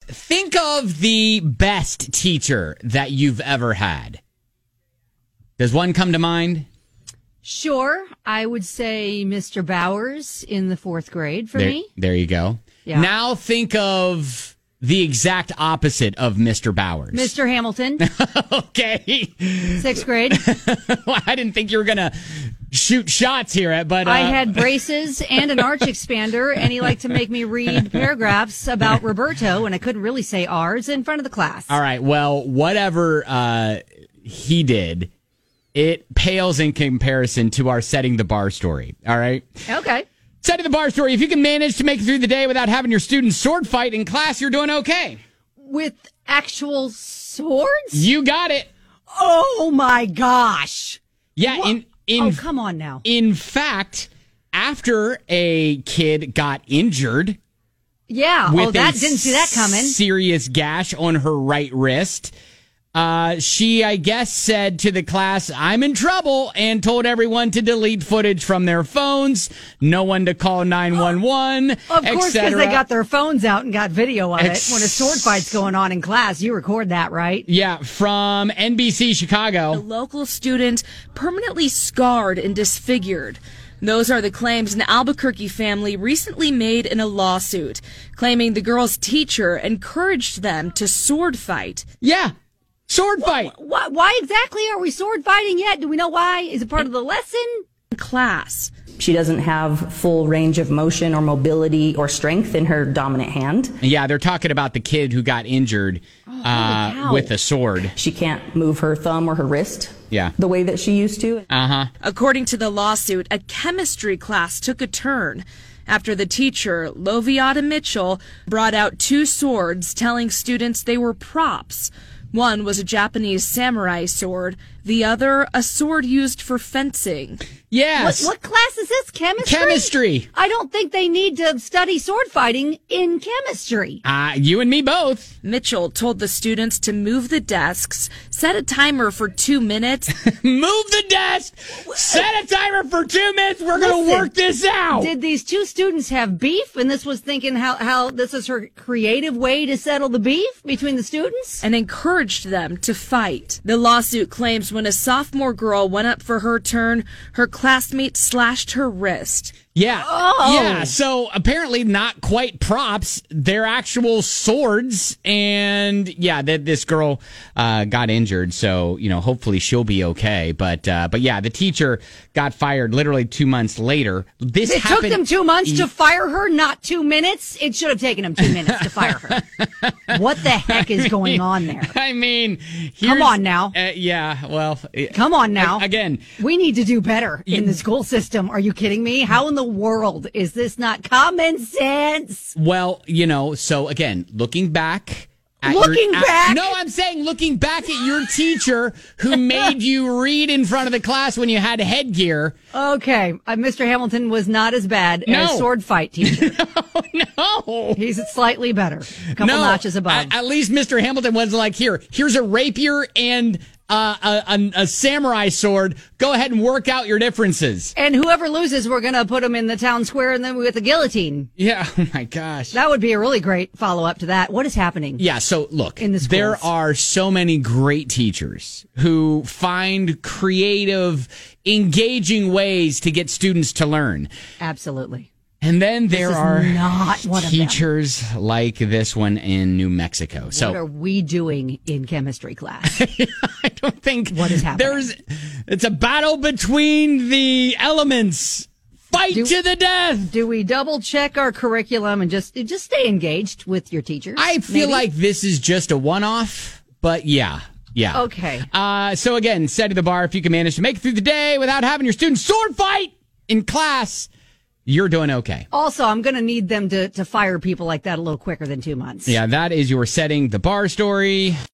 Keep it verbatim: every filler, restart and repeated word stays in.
think of the best teacher that you've ever had. Does one come to mind? Sure. I would say Mister Bowers in the fourth grade for there, me. There you go. Yeah. Now think of the exact opposite of Mister Bowers. Mister Hamilton. Okay. Sixth grade. Well, I didn't think you were going to shoot shots here, but uh... I had braces and an arch expander, and he liked to make me read paragraphs about Roberto, and I couldn't really say ours in front of the class. All right. Well, whatever uh, he did, it pales in comparison to our setting the bar story. All right. Okay. Setting the bar story. If you can manage to make it through the day without having your students sword fight in class, you're doing okay. With actual swords? You got it. Oh my gosh. Yeah. What? In in oh, come on now. In fact, after a kid got injured. Yeah. With oh, that a didn't see that coming. Serious gash on her right wrist. Uh, she, I guess, said to the class, I'm in trouble, and told everyone to delete footage from their phones, no one to call nine one one, Of course, because they got their phones out and got video of Ex- it. When a sword fight's going on in class, you record that, right? Yeah, from N B C Chicago. A local student permanently scarred and disfigured. Those are the claims an Albuquerque family recently made in a lawsuit, claiming the girl's teacher encouraged them to sword fight. Yeah. Sword fight. Why, why exactly are we sword fighting yet? Do we know why? Is it part of the lesson? Class. She doesn't have full range of motion or mobility or strength in her dominant hand. Yeah, they're talking about the kid who got injured oh, uh, with a sword. She can't move her thumb or her wrist. Yeah. The way that she used to. Uh-huh. According to the lawsuit, a chemistry class took a turn after the teacher, Loviata Mitchell, brought out two swords, telling students they were props. One was a Japanese samurai sword, the other a sword used for fencing. Yes. What, what class is this? Chemistry? Chemistry. I don't think they need to study sword fighting in chemistry. Uh, you and me both. Mitchell told the students to move the desks, set a timer for two minutes. Move the desk, set a timer for two minutes. We're going to work this out. Did these two students have beef? And this was thinking how, how this is her creative way to settle the beef between the students? And encouraged them to fight. The lawsuit claims when a sophomore girl went up for her turn, her classmate slashed her wrist. Yeah. Oh. Yeah. So apparently not quite props. They're actual swords. And yeah, that this girl uh, got injured. So, you know, hopefully she'll be okay. But uh, but yeah, the teacher got fired literally two months later. This It happened- took them two months to fire her, not two minutes. It should have taken them two minutes to fire her. What the heck is going on there? I mean, come on now. Uh, yeah, well, come on now. Again, we need to do better in the school system. Are you kidding me? How in the world is this not common sense? Well, you know, so again, looking back. At looking your, back? At, no, I'm saying looking back at your teacher who made you read in front of the class when you had headgear. Okay, uh, Mister Hamilton was not as bad no. as sword fight teacher. no, no. He's slightly better. A couple no, notches above. At, at least Mister Hamilton wasn't like, here, here's a rapier and uh, a, a, a samurai sword. Go ahead and work out your differences. And whoever loses, we're going to put him in the town square and then we get the guillotine. Yeah, oh my gosh. That would be a really great follow-up to that. What is happening? Yeah, so look, in the there are so many great teachers who find creative, engaging ways to get students to learn. Absolutely. And then there this is are not one teachers of them. like this one in New Mexico. What so are we doing in chemistry class? I don't think what is happening. There's it's a battle between the elements. Fight do, to the death. Do we double check our curriculum and just just stay engaged with your teachers? I feel maybe? like this is just a one-off, but yeah. Yeah. Okay. Uh, so again, setting the bar, if you can manage to make it through the day without having your students sword fight in class, you're doing okay. Also, I'm going to need them to, to fire people like that a little quicker than two months. Yeah, that is your setting the bar story.